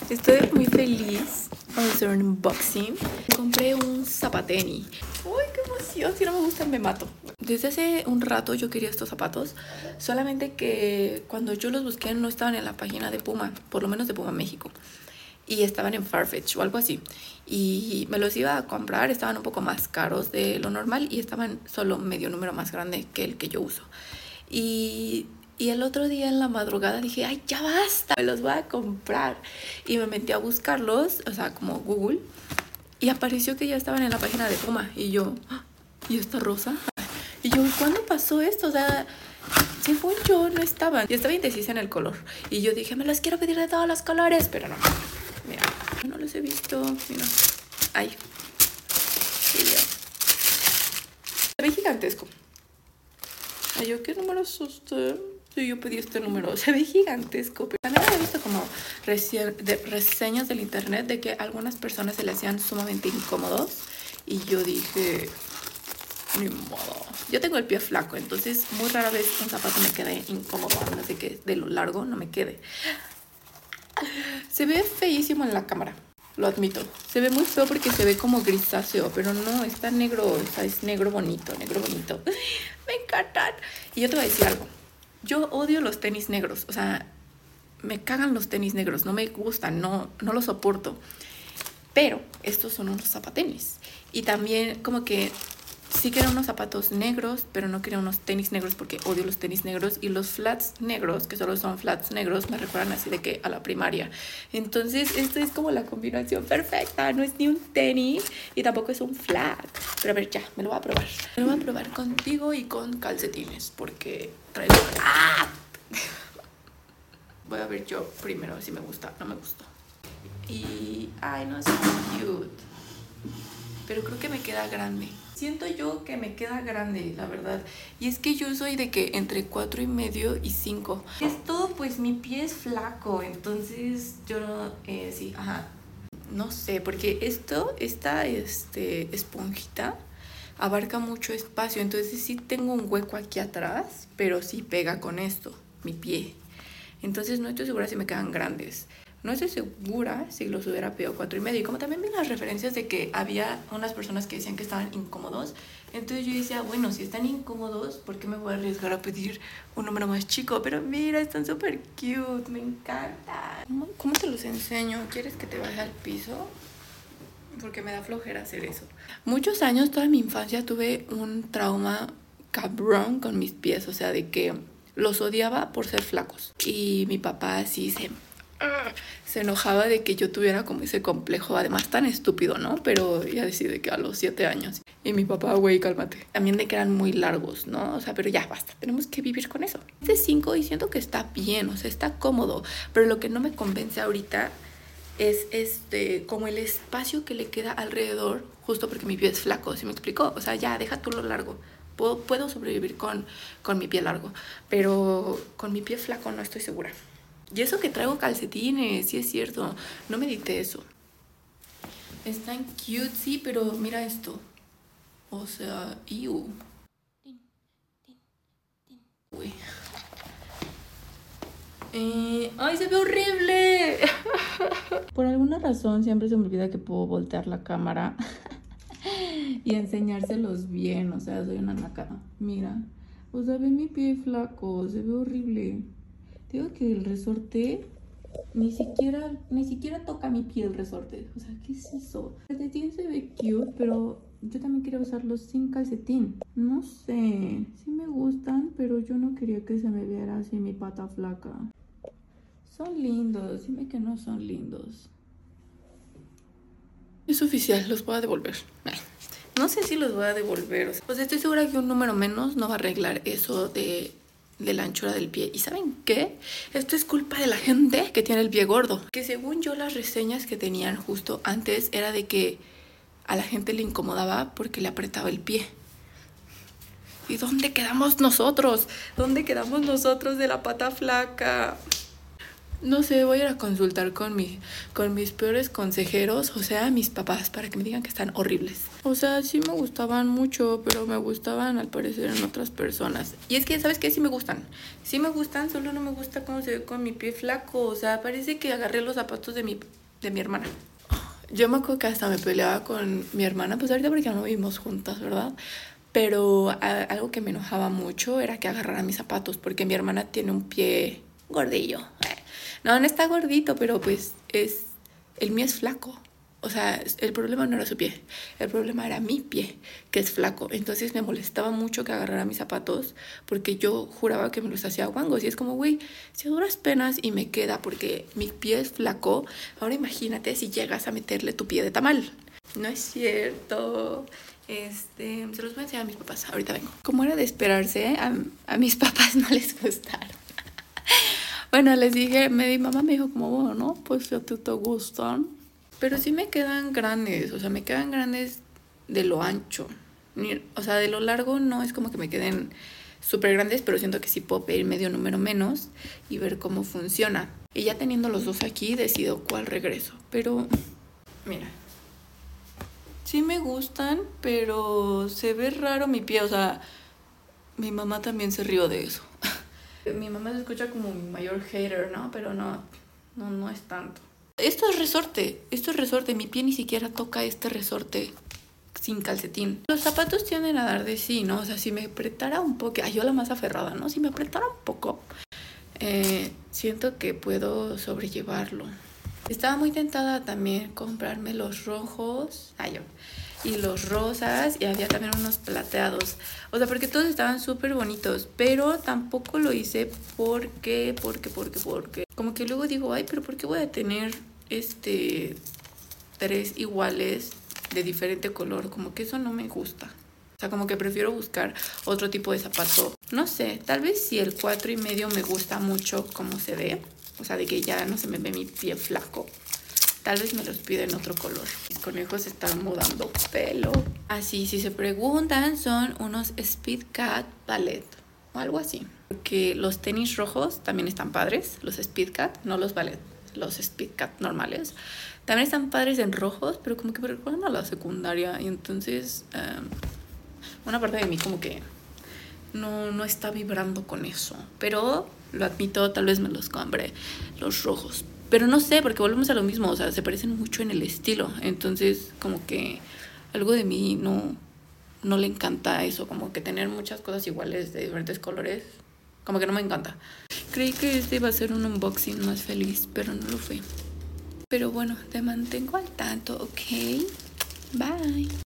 Estoy muy feliz. Vamos a hacer un unboxing. Compré un zapateni. ¡Uy, qué emoción! Si no me gustan, me mato. Desde hace un rato yo quería estos zapatos. Solamente que cuando yo los busqué no estaban en la página de Puma. Por lo menos de Puma México. Y estaban en Farfetch o algo así. Y me los iba a comprar. Estaban un poco más caros de lo normal. Y estaban solo medio número más grande que el que yo uso. Y el otro día en la madrugada dije, ay, ya basta, me los voy a comprar. Y me metí a buscarlos, o sea, como Google. Y apareció que ya estaban en la página de Puma. Y yo, ¿y esta rosa? Y yo, ¿cuándo pasó esto? O sea, según yo no estaban. Y estaba indecisa en el color. Y yo dije, me los quiero pedir de todos los colores. Pero no, mira, no los he visto. Mira, ay, mira. Se ve gigantesco. Ay, ¿yo qué número es usted? Sí, yo pedí este número. Se ve gigantesco. Pero también he visto como reseñas del internet de que a algunas personas se le hacían sumamente incómodos. Y yo dije, ni modo. Yo tengo el pie flaco, entonces muy rara vez un zapato me quede incómodo. A menos de que de lo largo no me quede. Se ve feísimo en la cámara. Lo admito. Se ve muy feo porque se ve como grisáceo. Pero no, está negro. O sea, es negro bonito, negro bonito. Me encantan. Y yo te voy a decir algo. Yo odio los tenis negros. O sea, me cagan los tenis negros. No me gustan, no los soporto. Pero estos son unos zapatenis. Y también como que sí quería unos zapatos negros, pero no quería unos tenis negros porque odio los tenis negros. Y los flats negros, que solo son flats negros, me recuerdan así de que a la primaria. Entonces esto es como la combinación perfecta. No es ni un tenis y tampoco es un flat. Pero a ver, ya, me lo voy a probar. Me lo voy a probar contigo y con calcetines porque traigo... ¡Ah! Voy a ver yo primero si me gusta. No me gustó. Y... ay, no, es muy cute. Pero creo que me queda grande. Siento yo que me queda grande, la verdad. Y es que yo soy de que entre 4,5 y 5. Esto, pues mi pie es flaco. Entonces yo no... sí, ajá. No sé, porque esta esponjita abarca mucho espacio. Entonces sí tengo un hueco aquí atrás, pero sí pega con esto, mi pie. Entonces no estoy segura si me quedan grandes. No estoy segura si los hubiera pedido 4,5. Y como también vi las referencias de que había unas personas que decían que estaban incómodos, entonces yo decía, bueno, si están incómodos, ¿por qué me voy a arriesgar a pedir un número más chico? Pero mira, están súper cute, me encantan. ¿Cómo te los enseño? ¿Quieres que te baje al piso? Porque me da flojera hacer eso. Muchos años, toda mi infancia, tuve un trauma cabrón con mis pies. O sea, de que los odiaba por ser flacos. Y mi papá así se enojaba de que yo tuviera como ese complejo, además tan estúpido, ¿no? Pero ya decidí que a los 7 años. Y mi papá, güey, cálmate. También de que eran muy largos, ¿no? O sea, pero ya basta, tenemos que vivir con eso. Este 5 y siento que está bien, o sea, está cómodo. Pero lo que no me convence ahorita es como el espacio que le queda alrededor, justo porque mi pie es flaco, ¿sí me explicó? O sea, ya, deja tú lo largo. Puedo sobrevivir con mi pie largo, pero con mi pie flaco no estoy segura. Y eso que traigo calcetines, sí es cierto. No medité eso. Están cute, sí, pero mira esto. O sea, ew. Uy. ¡Ay, se ve horrible! Por alguna razón siempre se me olvida que puedo voltear la cámara y enseñárselos bien. O sea, soy una naca. Mira. O sea, ve mi pie flaco. Se ve horrible. Digo que el resorte ni siquiera toca mi pie el resorte. O sea, ¿qué es eso? El calcetín se ve cute, pero yo también quería usarlos sin calcetín. No sé, sí me gustan, pero yo no quería que se me viera así mi pata flaca. Son lindos, dime que no son lindos. Es oficial, los voy a devolver. No sé si los voy a devolver. Pues estoy segura que un número menos no va a arreglar eso de la anchura del pie. ¿Y saben qué? Esto es culpa de la gente que tiene el pie gordo. Que según yo las reseñas que tenían justo antes era de que a la gente le incomodaba porque le apretaba el pie. ¿Y dónde quedamos nosotros? ¿Dónde quedamos nosotros de la pata flaca? No sé, voy a ir a consultar con mis peores consejeros, o sea, mis papás, para que me digan que están horribles. O sea, sí me gustaban mucho, pero me gustaban al parecer en otras personas. Y es que, ¿sabes qué? Sí me gustan. Sí me gustan, solo no me gusta cómo se ve con mi pie flaco. O sea, parece que agarré los zapatos de mi hermana. Yo me acuerdo que hasta me peleaba con mi hermana, pues ahorita porque ya no vivimos juntas, ¿verdad? Pero algo que me enojaba mucho era que agarrara mis zapatos, porque mi hermana tiene un pie gordillo. No, no está gordito, pero pues el mío es flaco. O sea, el problema no era su pie, el problema era mi pie, que es flaco. Entonces me molestaba mucho que agarrara mis zapatos porque yo juraba que me los hacía guangos. Y es como, güey, si a duras penas y me queda porque mi pie es flaco, ahora imagínate si llegas a meterle tu pie de tamal. No es cierto. Se los voy a enseñar a mis papás. Ahorita vengo. Como era de esperarse, a mis papás no les gustaron. Bueno, les dije, mi mamá me dijo como, bueno, ¿no? Pues si a ti te gustan. Pero sí me quedan grandes, o sea, me quedan grandes de lo ancho. O sea, de lo largo no es como que me queden súper grandes, pero siento que sí puedo pedir medio número menos y ver cómo funciona. Y ya teniendo los dos aquí, decido cuál regreso. Pero, mira. Sí me gustan, pero se ve raro mi pie, o sea, mi mamá también se rió de eso. Mi mamá se escucha como mi mayor hater, ¿no? Pero no es tanto. Esto es resorte, mi pie ni siquiera toca este resorte sin calcetín. Los zapatos tienden a dar de sí, ¿no? O sea, si me apretara un poco, yo la más aferrada, ¿no? Si me apretara un poco, siento que puedo sobrellevarlo. Estaba muy tentada también comprarme los rojos, y los rosas, y había también unos plateados. O sea, porque todos estaban súper bonitos, pero tampoco lo hice porque. Como que luego digo, ay, pero ¿por qué voy a tener 3 iguales de diferente color? Como que eso no me gusta. O sea, como que prefiero buscar otro tipo de zapato. No sé, tal vez si el 4,5 me gusta mucho cómo se ve. O sea, de que ya no se me ve mi pie flaco. Tal vez me los pido en otro color. Mis conejos están mudando pelo. Así, si se preguntan, son unos Speedcat Ballet o algo así. Porque los tenis rojos también están padres, los Speedcat, no los Ballet, los Speedcat normales. También están padres en rojos, pero como que me recuerdan a la secundaria. Y entonces, una parte de mí como que no está vibrando con eso. Pero lo admito, tal vez me los compre, los rojos. Pero no sé, porque volvemos a lo mismo, o sea, se parecen mucho en el estilo. Entonces, como que algo de mí no le encanta eso, como que tener muchas cosas iguales de diferentes colores, como que no me encanta. Creí que este iba a ser un unboxing más feliz, pero no lo fue. Pero bueno, te mantengo al tanto, ¿ok? Bye.